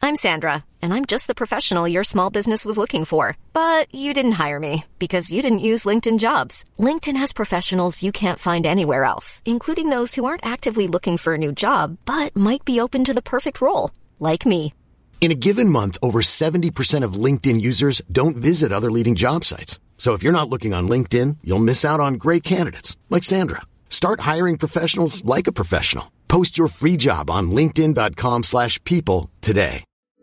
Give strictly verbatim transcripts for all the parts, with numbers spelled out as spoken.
I'm Sandra, and I'm just the professional your small business was looking for. But you didn't hire me, because you didn't use LinkedIn Jobs. LinkedIn has professionals you can't find anywhere else, including those who aren't actively looking for a new job, but might be open to the perfect role, like me. In a given month, over seventy percent of LinkedIn users don't visit other leading job sites. So if you're not looking on LinkedIn, you'll miss out on great candidates, like Sandra. Start hiring professionals like a professional. Post your free job on linkedin.com slash people today.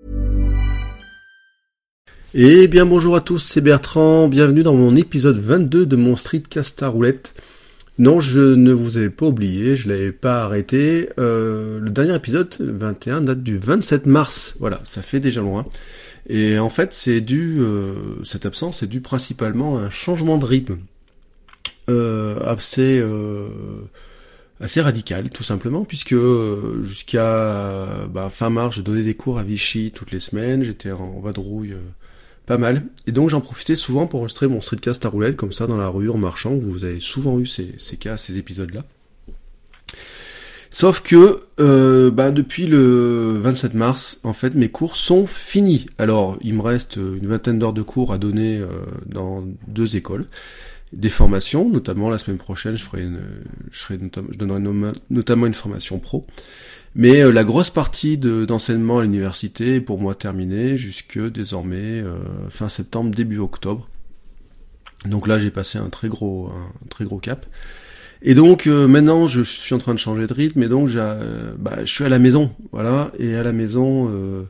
Eh bien bonjour à tous, c'est Bertrand, bienvenue dans mon épisode vingt-deux de mon Streetcast à roulette. Non, je ne vous avais pas oublié, je l'avais pas arrêté. Euh, le dernier épisode, vingt et un, date du vingt-sept mars. Voilà, ça fait déjà loin. Et en fait, c'est dû, euh, cette absence est due principalement à un changement de rythme. Euh, assez, euh, assez radical, tout simplement, puisque euh, jusqu'à bah, fin mars, je donnais des cours à Vichy toutes les semaines, j'étais en vadrouille euh, pas mal, et donc j'en profitais souvent pour enregistrer mon streetcast à roulette, comme ça, dans la rue, en marchant. Vous avez souvent eu ces, ces cas, ces épisodes-là. Sauf que, euh, bah, depuis le vingt-sept mars, en fait, mes cours sont finis. Alors, il me reste une vingtaine d'heures de cours à donner euh, dans deux écoles. Des formations, notamment la semaine prochaine, je ferai une, je, ferai notam- je donnerai nom- notamment une formation pro. Mais euh, la grosse partie de, d'enseignement à l'université est pour moi terminée jusque désormais euh, fin septembre, début octobre. Donc là, j'ai passé un très gros, un très gros cap. Et donc euh, maintenant, je suis en train de changer de rythme, et donc j'ai, euh, bah, je suis à la maison, voilà. Et à la maison, euh,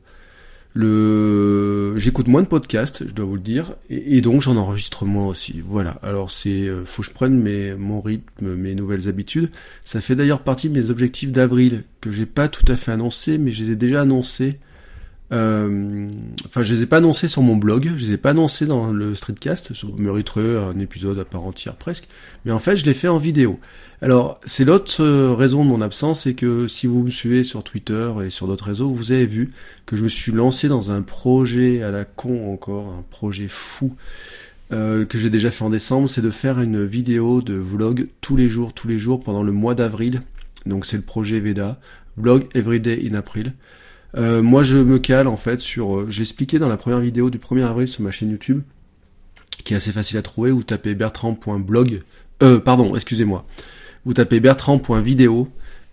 le, j'écoute moins de podcasts, je dois vous le dire, et, et donc j'en enregistre moins aussi. Voilà. Alors c'est, euh, faut que je prenne mes, mon rythme, mes nouvelles habitudes. Ça fait d'ailleurs partie de mes objectifs d'avril que j'ai pas tout à fait annoncés, mais je les ai déjà annoncés. Euh, enfin, je les ai pas annoncés sur mon blog, je les ai pas annoncés dans le streetcast. Ça mériterait un épisode à part entière presque, mais en fait, je l'ai fait en vidéo. Alors, c'est l'autre raison de mon absence, c'est que si vous me suivez sur Twitter et sur d'autres réseaux, vous avez vu que je me suis lancé dans un projet à la con encore, un projet fou euh, que j'ai déjà fait en décembre, c'est de faire une vidéo de vlog tous les jours, tous les jours pendant le mois d'avril. Donc c'est le projet Veda, Vlog Everyday in April. Euh, moi je me cale en fait sur, euh, j'ai expliqué dans la première vidéo du premier avril sur ma chaîne YouTube, qui est assez facile à trouver, vous tapez bertrand.blog, euh, pardon, excusez-moi, vous tapez bertrand.video,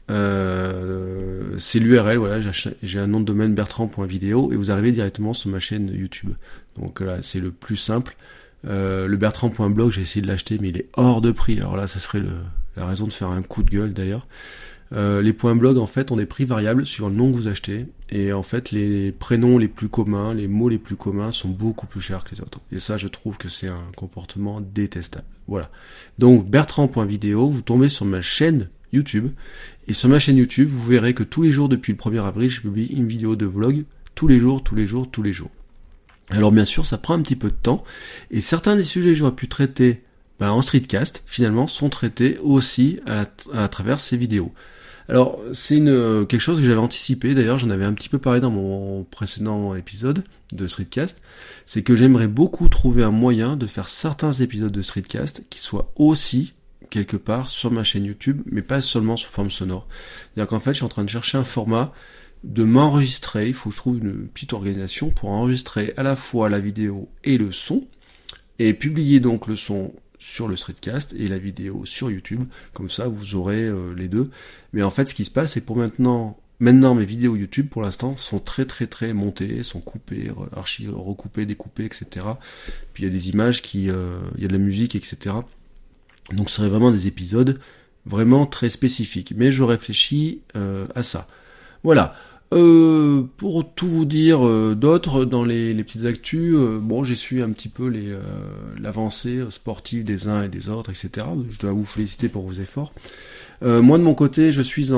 euh, c'est l'U R L, voilà, j'ai, j'ai un nom de domaine bertrand.video, et vous arrivez directement sur ma chaîne YouTube. Donc là, c'est le plus simple. Euh, le bertrand.blog, j'ai essayé de l'acheter, mais il est hors de prix, alors là, ça serait le, la raison de faire un coup de gueule d'ailleurs. Euh, les points blog en fait ont des prix variables suivant le nom que vous achetez, et en fait les prénoms les plus communs, les mots les plus communs sont beaucoup plus chers que les autres, et ça je trouve que c'est un comportement détestable. Voilà, donc bertrand.video, vous tombez sur ma chaîne YouTube, et sur ma chaîne YouTube vous verrez que tous les jours depuis le premier avril je publie une vidéo de vlog, tous les jours, tous les jours, tous les jours. Alors bien sûr ça prend un petit peu de temps, et certains des sujets que j'aurais pu traiter bah, en streetcast finalement sont traités aussi à, la, à travers ces vidéos. Alors, c'est une quelque chose que j'avais anticipé, d'ailleurs j'en avais un petit peu parlé dans mon précédent épisode de Streetcast, c'est que j'aimerais beaucoup trouver un moyen de faire certains épisodes de Streetcast qui soient aussi, quelque part, sur ma chaîne YouTube, mais pas seulement sous forme sonore. C'est-à-dire qu'en fait, je suis en train de chercher un format, de m'enregistrer, il faut que je trouve une petite organisation pour enregistrer à la fois la vidéo et le son, et publier donc le son sur le streetcast et la vidéo sur YouTube, comme ça vous aurez euh, les deux. Mais en fait ce qui se passe c'est que pour maintenant, maintenant mes vidéos YouTube pour l'instant sont très très très montées, sont coupées, archi recoupées, découpées, et cetera. Puis il y a des images qui, euh, il y a de la musique, et cetera. Donc ce serait vraiment des épisodes vraiment très spécifiques. Mais je réfléchis euh, à ça. Voilà. Euh, pour tout vous dire euh, d'autres dans les, les petites actus, euh, bon j'ai suivi un petit peu les, euh, l'avancée sportive des uns et des autres, et cetera. Je dois vous féliciter pour vos efforts. Euh, moi de mon côté, je suis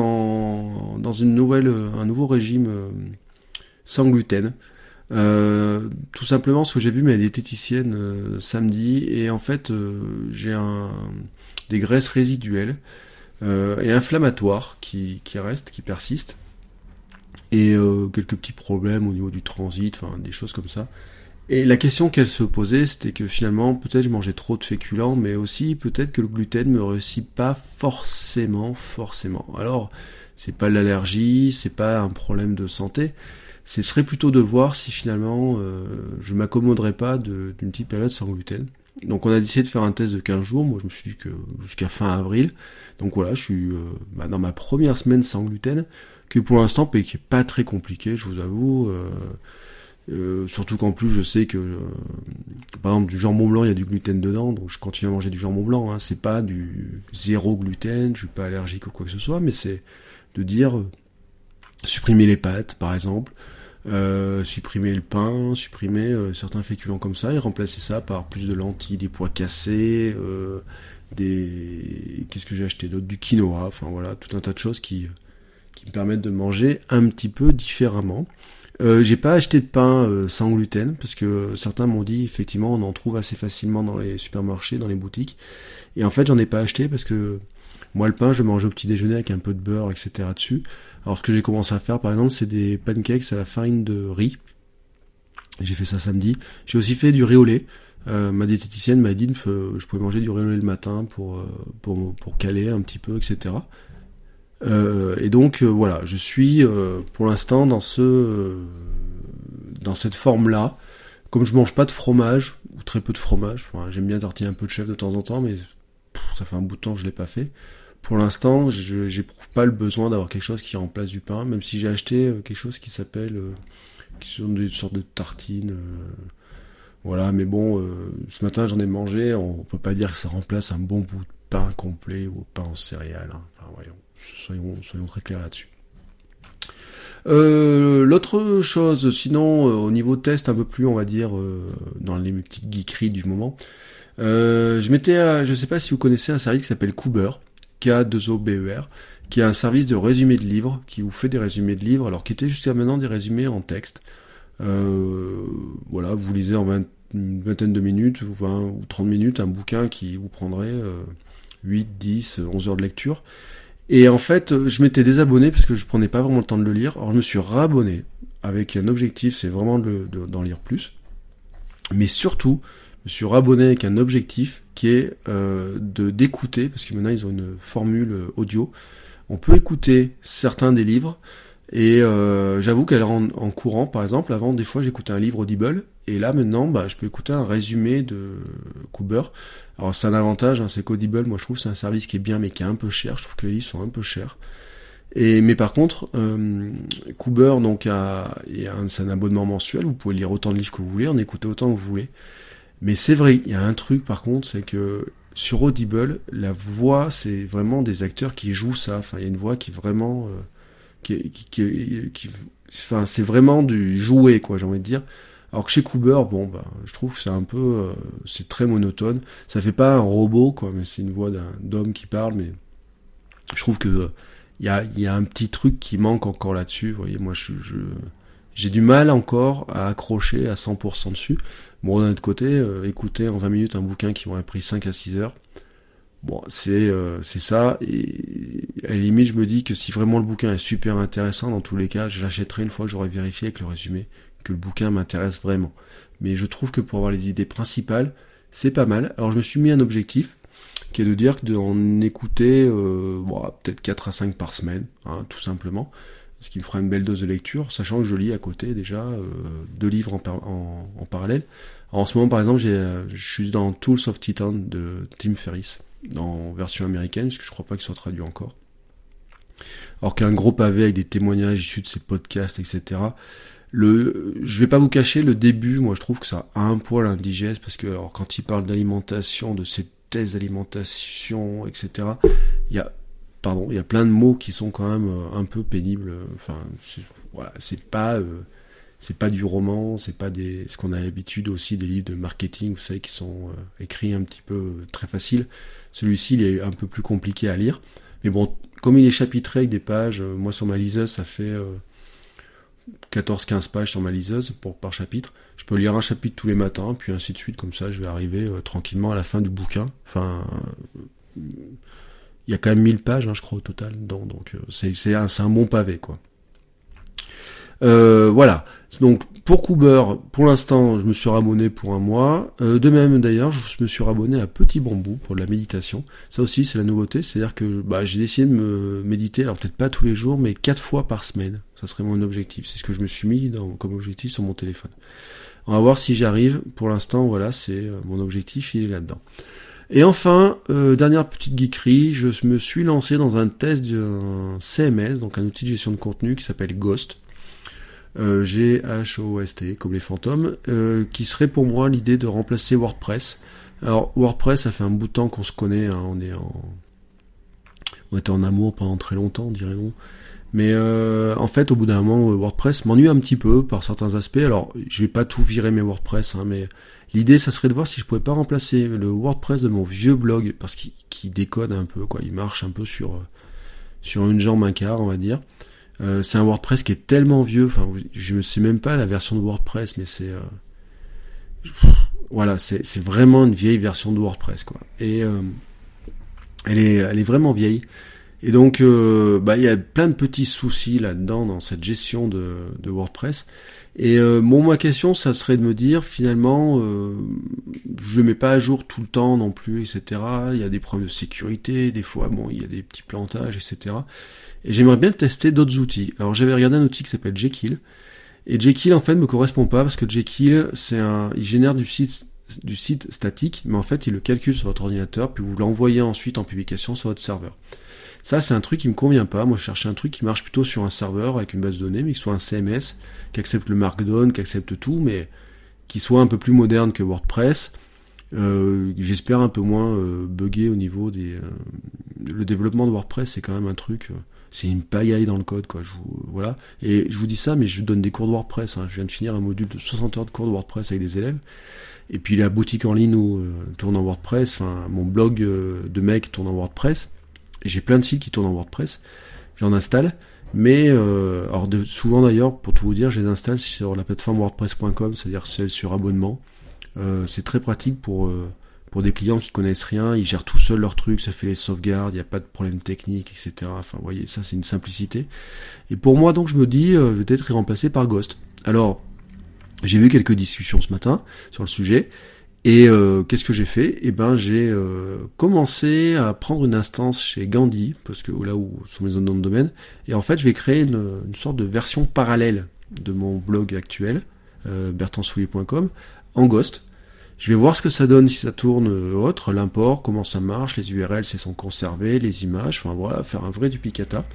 en dans une nouvelle, un nouveau régime euh, sans gluten. Euh, tout simplement parce que j'ai vu ma diététicienne euh, samedi, et en fait euh, j'ai un des graisses résiduelles euh, et inflammatoires qui, qui restent, qui persistent. Et euh, quelques petits problèmes au niveau du transit, enfin des choses comme ça. Et la question qu'elle se posait, c'était que finalement, peut-être je mangeais trop de féculents, mais aussi peut-être que le gluten me réussit pas forcément, forcément. Alors, c'est pas de l'allergie, c'est pas un problème de santé, ce serait plutôt de voir si finalement euh, je m'accommoderais pas de, d'une petite période sans gluten. Donc on a décidé de faire un test de quinze jours, moi je me suis dit que jusqu'à fin avril, donc voilà, je suis euh, bah, dans ma première semaine sans gluten, que pour l'instant, qui est pas très compliqué, je vous avoue, euh, euh, surtout qu'en plus je sais que, euh, par exemple du jambon blanc, il y a du gluten dedans, donc je continue à manger du jambon blanc, hein, c'est pas du zéro gluten, je suis pas allergique ou quoi que ce soit, mais c'est de dire, euh, supprimer les pâtes par exemple, Euh, supprimer le pain, supprimer euh, certains féculents comme ça et remplacer ça par plus de lentilles, des pois cassés, euh, des qu'est-ce que j'ai acheté d'autre, du quinoa, enfin voilà, tout un tas de choses qui qui me permettent de manger un petit peu différemment. Euh, j'ai pas acheté de pain euh, sans gluten parce que certains m'ont dit effectivement on en trouve assez facilement dans les supermarchés, dans les boutiques, et en fait j'en ai pas acheté parce que moi le pain je mange au petit déjeuner avec un peu de beurre, et cetera dessus. Alors ce que j'ai commencé à faire par exemple c'est des pancakes à la farine de riz. J'ai fait ça samedi. J'ai aussi fait du riz au lait. Euh, ma diététicienne m'a dit que je pouvais manger du riz au lait le matin pour pour pour caler un petit peu, et cetera. Euh, et donc euh, voilà, je suis euh, pour l'instant dans ce euh, dans cette forme-là. Comme je mange pas de fromage ou très peu de fromage, enfin, j'aime bien tortiller un peu de chèvre de temps en temps, mais pff, ça fait un bout de temps que je l'ai pas fait. Pour l'instant, je j'éprouve pas le besoin d'avoir quelque chose qui remplace du pain, même si j'ai acheté euh, quelque chose qui s'appelle, euh, qui sont des sortes de tartines. Euh, voilà, mais bon, euh, ce matin j'en ai mangé. On peut pas dire que ça remplace un bon bout de pain complet ou pain en céréales. Hein. Enfin, voyons, soyons soyons très clairs là-dessus. Euh, l'autre chose, sinon, euh, au niveau test un peu plus, on va dire, euh, dans les petites geekeries du moment, euh, je m'étais, à, je sais pas si vous connaissez un service qui s'appelle Coober. K deux O B E R, qui est un service de résumé de livres, qui vous fait des résumés de livres, alors qui était jusqu'à maintenant des résumés en texte. Euh, voilà, vous lisez en vingt, une vingtaine de minutes, ou vingt ou trente minutes, un bouquin qui vous prendrait euh, huit, dix, onze heures de lecture. Et en fait, je m'étais désabonné parce que je prenais pas vraiment le temps de le lire, alors je me suis rabonné avec un objectif, c'est vraiment de, de, d'en lire plus. Mais surtout, je me suis rabonné avec un objectif qui est euh, de d'écouter, parce que maintenant ils ont une formule audio. On peut écouter certains des livres, et euh, j'avoue qu'elle rend en courant, par exemple, avant des fois j'écoutais un livre Audible, et là maintenant bah, je peux écouter un résumé de Coober. Alors c'est un avantage, hein, c'est qu'Audible, moi je trouve que c'est un service qui est bien mais qui est un peu cher, je trouve que les livres sont un peu chers. Et mais par contre, euh, Coober donc a, a un, c'est un abonnement mensuel, vous pouvez lire autant de livres que vous voulez, en écouter autant que vous voulez. Mais c'est vrai, il y a un truc par contre, c'est que sur Audible, la voix, c'est vraiment des acteurs qui jouent ça. Enfin, il y a une voix qui est vraiment, euh, qui, qui, qui, qui, enfin, c'est vraiment du jouet, quoi, j'ai envie de dire. Alors que chez Coober, bon, bah, je trouve que c'est un peu, euh, c'est très monotone. Ça fait pas un robot, quoi, mais c'est une voix d'un d'homme qui parle. Mais je trouve que euh, il y a, il y a un petit truc qui manque encore là-dessus. Vous voyez, moi, je, je, j'ai du mal encore à accrocher à cent pour cent dessus. Bon, d'un autre côté, euh, écouter en vingt minutes un bouquin qui m'aurait pris cinq à six heures, bon, c'est euh, c'est ça, et à la limite, je me dis que si vraiment le bouquin est super intéressant, dans tous les cas, je l'achèterai une fois que j'aurai vérifié avec le résumé que le bouquin m'intéresse vraiment. Mais je trouve que pour avoir les idées principales, c'est pas mal. Alors je me suis mis un objectif, qui est de dire que d'en écouter euh, bon, peut-être quatre à cinq par semaine, hein, tout simplement, ce qui me fera une belle dose de lecture, sachant que je lis à côté déjà euh, deux livres en, par- en, en parallèle. Alors, en ce moment, par exemple, j'ai, euh, je suis dans Tools of Titan de Tim Ferriss, en version américaine, parce que je crois pas qu'il soit traduit encore. Alors qu'un gros pavé avec des témoignages issus de ses podcasts, et cetera. Le, je vais pas vous cacher, le début, moi je trouve que ça a un poil indigeste, parce que alors, quand il parle d'alimentation, de ses thèses d'alimentation, et cetera, il y a Pardon, il y a plein de mots qui sont quand même euh, un peu pénibles. Enfin, c'est, voilà, c'est pas, euh, c'est pas du roman, c'est pas des, ce qu'on a l'habitude aussi des livres de marketing, vous savez, qui sont euh, écrits un petit peu euh, très faciles. Celui-ci, il est un peu plus compliqué à lire, mais bon, comme il est chapitré avec des pages, euh, moi sur ma liseuse, ça fait euh, quatorze quinze pages sur ma liseuse pour par chapitre. Je peux lire un chapitre tous les matins, puis ainsi de suite, comme ça, je vais arriver euh, tranquillement à la fin du bouquin. Enfin. Euh, Il y a quand même mille pages, hein, je crois, au total. Donc, donc euh, c'est, c'est, un, c'est un bon pavé, quoi. Euh, voilà. Donc, pour Coober, pour l'instant, je me suis rabonné pour un mois. Euh, de même, d'ailleurs, je me suis rabonné à Petit Bambou pour de la méditation. Ça aussi, c'est la nouveauté. C'est-à-dire que bah, j'ai décidé de me méditer, alors peut-être pas tous les jours, mais quatre fois par semaine. Ça serait mon objectif. C'est ce que je me suis mis dans, comme objectif sur mon téléphone. On va voir si j'y arrive. Pour l'instant, voilà, c'est euh, mon objectif, il est là-dedans. Et enfin, euh, dernière petite geekerie, je me suis lancé dans un test d'un C M S, donc un outil de gestion de contenu qui s'appelle Ghost. Euh, G H O S T, comme les fantômes, euh, qui serait pour moi l'idée de remplacer WordPress. Alors WordPress, ça fait un bout de temps qu'on se connaît, hein, on est en, on était en amour pendant très longtemps, dirait-on. Mais euh, en fait, au bout d'un moment, WordPress m'ennuie un petit peu par certains aspects. Alors, je vais pas tout virer mes WordPress, hein, mais l'idée, ça serait de voir si je pouvais pas remplacer le WordPress de mon vieux blog, parce qu'il, qu'il décode un peu, quoi. Il marche un peu sur sur une jambe, un quart, on va dire. Euh, c'est un WordPress qui est tellement vieux. Enfin, je ne sais même pas la version de WordPress, mais c'est euh, voilà, c'est, c'est vraiment une vieille version de WordPress, quoi. Et euh, elle est, elle est vraiment vieille. Et donc, euh, bah, il y a plein de petits soucis là-dedans dans cette gestion de, de WordPress. Et euh, bon, ma question, ça serait de me dire, finalement, euh, je le mets pas à jour tout le temps non plus, et cetera. Il y a des problèmes de sécurité, des fois, bon, il y a des petits plantages, et cetera. Et j'aimerais bien tester d'autres outils. Alors, j'avais regardé un outil qui s'appelle Jekyll. Et Jekyll, en fait, me correspond pas, parce que Jekyll, c'est un, il génère du site, du site statique, mais en fait, il le calcule sur votre ordinateur, puis vous l'envoyez ensuite en publication sur votre serveur. Ça, c'est un truc qui me convient pas. Moi, je cherchais un truc qui marche plutôt sur un serveur avec une base de données, mais qui soit un C M S, qui accepte le Markdown, qui accepte tout, mais qui soit un peu plus moderne que WordPress. Euh, j'espère un peu moins euh, buggé au niveau des... Euh, le développement de WordPress, c'est quand même un truc... Euh, c'est une pagaille dans le code, quoi. Je vous, voilà. Et je vous dis ça, mais je donne des cours de WordPress. Hein. Je viens de finir un module de soixante heures de cours de WordPress avec des élèves. Et puis la boutique en ligne où, euh, tourne en WordPress. Enfin, mon blog euh, de mec tourne en WordPress. Et j'ai plein de sites qui tournent en WordPress. J'en installe. Mais, euh, alors de, souvent d'ailleurs, pour tout vous dire, je les installe sur la plateforme WordPress point com, c'est-à-dire celle sur abonnement. Euh, c'est très pratique pour... Euh, pour des clients qui connaissent rien, ils gèrent tout seuls leurs trucs, ça fait les sauvegardes, il n'y a pas de problème technique, et cetera. Enfin, vous voyez, ça c'est une simplicité. Et pour moi, donc, je me dis, euh, je vais peut-être y remplacer par Ghost. Alors, j'ai vu quelques discussions ce matin sur le sujet, et euh, qu'est-ce que j'ai fait ? Eh ben, j'ai euh, commencé à prendre une instance chez Gandhi, parce que là où sont mes zones de nom de domaine, et en fait, je vais créer une, une sorte de version parallèle de mon blog actuel, euh, bertrand soulier point com, en Ghost. Je vais voir ce que ça donne si ça tourne euh, autre, l'import, comment ça marche, les U R L, si elles sont conservées, les images, enfin voilà, faire un vrai duplicata.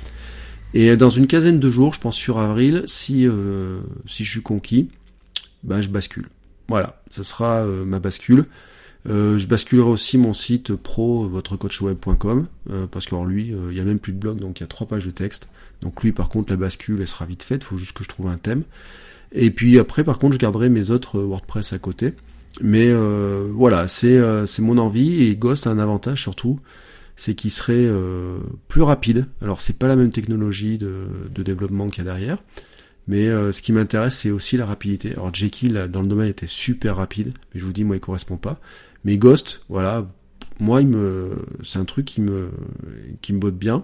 Et dans une quinzaine de jours, je pense sur avril, si euh, si je suis conquis, ben je bascule. Voilà, ça sera euh, ma bascule. Euh, je basculerai aussi mon site pro, votre coach web point com, euh, parce que alors lui, il euh, y a même plus de blog, donc il y a trois pages de texte. Donc lui, par contre, la bascule, elle sera vite faite, il faut juste que je trouve un thème. Et puis après, par contre, je garderai mes autres WordPress à côté. Mais euh, voilà, c'est euh, c'est mon envie, et Ghost a un avantage surtout, c'est qu'il serait euh, plus rapide. Alors c'est pas la même technologie de, de développement qu'il y a derrière, mais euh, ce qui m'intéresse, c'est aussi la rapidité. Alors Jekyll dans le domaine était super rapide, mais je vous dis, moi il correspond pas. Mais Ghost, voilà, moi il me, c'est un truc qui me qui me botte bien.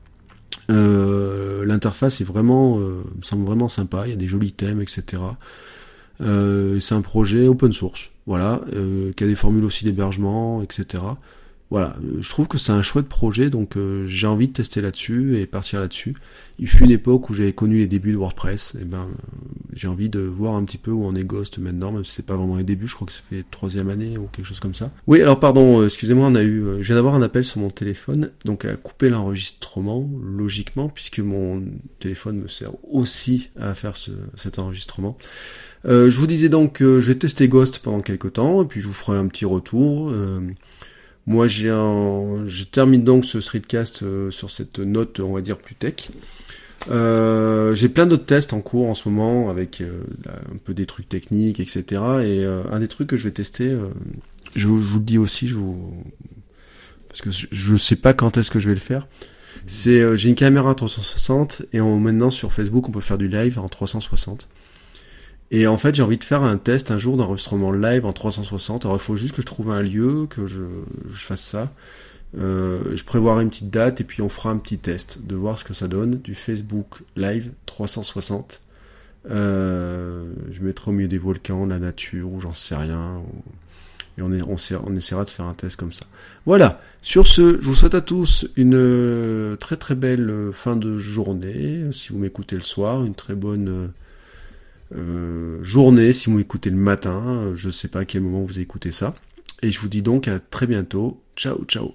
Euh, l'interface est vraiment, euh, me semble vraiment sympa. Il y a des jolis thèmes, et cetera. Euh, c'est un projet open source, voilà, euh, qui a des formules aussi d'hébergement, et cetera. Voilà, je trouve que c'est un chouette projet, donc euh, j'ai envie de tester là-dessus et partir là-dessus. Il fut une époque où j'avais connu les débuts de WordPress, et ben euh, j'ai envie de voir un petit peu où en est Ghost maintenant, même si c'est pas vraiment les débuts, je crois que ça fait troisième année ou quelque chose comme ça. Oui, alors pardon, euh, excusez-moi, on a eu, euh, je viens d'avoir un appel sur mon téléphone, donc à couper l'enregistrement, logiquement, puisque mon téléphone me sert aussi à faire ce, cet enregistrement. Euh, je vous disais donc que je vais tester Ghost pendant quelques temps, et puis je vous ferai un petit retour. Euh, moi, j'ai un, je termine donc ce streetcast euh, sur cette note, on va dire, plus tech. Euh, j'ai plein d'autres tests en cours en ce moment, avec euh, là, un peu des trucs techniques, et cetera. Et euh, un des trucs que je vais tester, euh, je, vous, je vous le dis aussi, je vous, parce que je ne sais pas quand est-ce que je vais le faire. C'est, euh, j'ai une caméra trois cent soixante, et on, maintenant sur Facebook, on peut faire du live en trois cent soixante. Et en fait, j'ai envie de faire un test un jour d'enregistrement live en trois cent soixante. Alors, il faut juste que je trouve un lieu, que je, je fasse ça. Euh, je prévoirai une petite date, et puis on fera un petit test de voir ce que ça donne, du Facebook Live trois cent soixante. Euh, je mettrai au milieu des volcans, de la nature, ou j'en sais rien. Ou... Et on, est, on, on essaiera de faire un test comme ça. Voilà. Sur ce, je vous souhaite à tous une très très belle fin de journée. Si vous m'écoutez le soir, une très bonne euh, journée. Si vous m'écoutez le matin, je ne sais pas à quel moment vous écoutez ça. Et je vous dis donc à très bientôt. Ciao, ciao.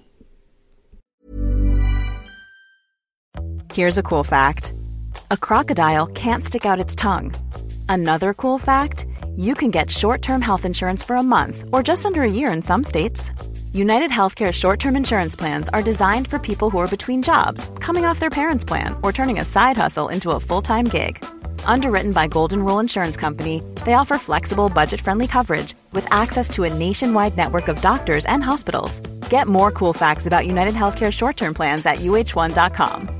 Here's a cool fact. A crocodile can't stick out its tongue. Another cool fact, you can get short-term health insurance for a month or just under a year in some states. United Healthcare short-term insurance plans are designed for people who are between jobs, coming off their parents' plan, or turning a side hustle into a full-time gig. Underwritten by Golden Rule Insurance Company, they offer flexible, budget-friendly coverage with access to a nationwide network of doctors and hospitals. Get more cool facts about United Healthcare short-term plans at U H one dot com.